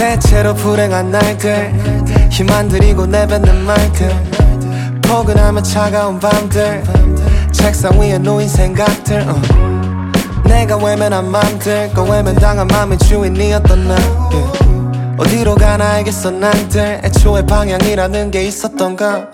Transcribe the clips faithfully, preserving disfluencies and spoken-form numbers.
대체로 불행한 날들 힘 안 들이고 내뱉는 말들 포근하며 차가운 밤들 책상 위에 놓인 생각들 uh. 내가 외면한 맘들 그 외면당한 맘의 주인이었던 나 yeah. 어디로 가나 알겠어 난들 애초에 방향이라는 게 있었던가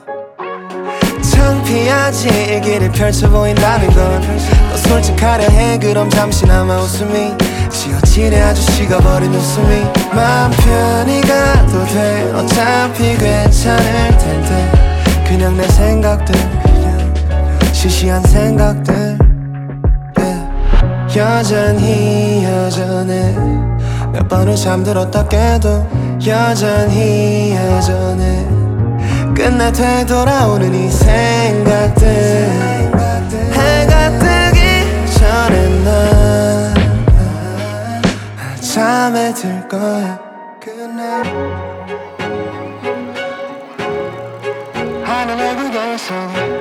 창피하지 이 길을 펼쳐 보인다는 건 너 솔직하려 해 그럼 잠시나마 웃음이 지어지네 아주 식어버린 웃음이 마음 편히 가도 돼 어차피 괜찮을 텐데 그냥 내 생각들 그냥 시시한 생각들 yeah. 여전히 여전해 몇 번을 잠들었다 깨도 여전히 여전해 끝내 되돌아오는 이 생각들 해가 뜨기 전에 난 잠에 들 거야 그날 하늘의 그대에서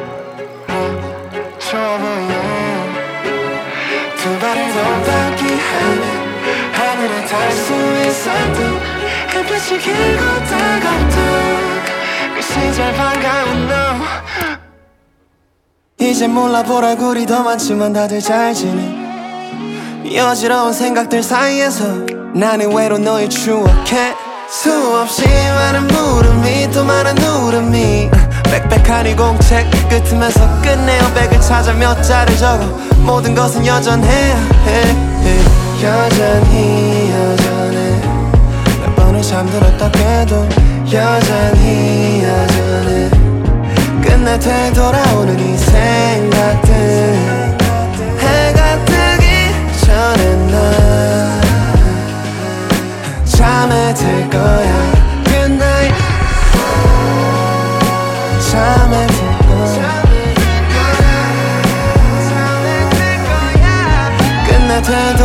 좋아 보여 두 발을 더 닿기 하면 하늘에 닿을 수 있었던 햇볕이 길고 따갑던 그 시절 반가운 너 이제 몰라 볼 얼굴이 더 많지만 다들 잘 지내 이 어지러운 생각들 사이에서 나는 외로 너를 추억해 수없이 많은 물음이 또 많은 울음이 빽빽한 이 공책 끄트면서 끝내 여백을 찾아 몇 자를 적어 모든 것은 여전해야 해 여전히 여전해 몇 번을 잠들었다 깨도 여전히 여전해 끝내 되돌아오는 이 생각들 해가 뜨기 전에 난 잠에 들 거야 Goodnight 잠에 들 거야 끝내 되돌아오는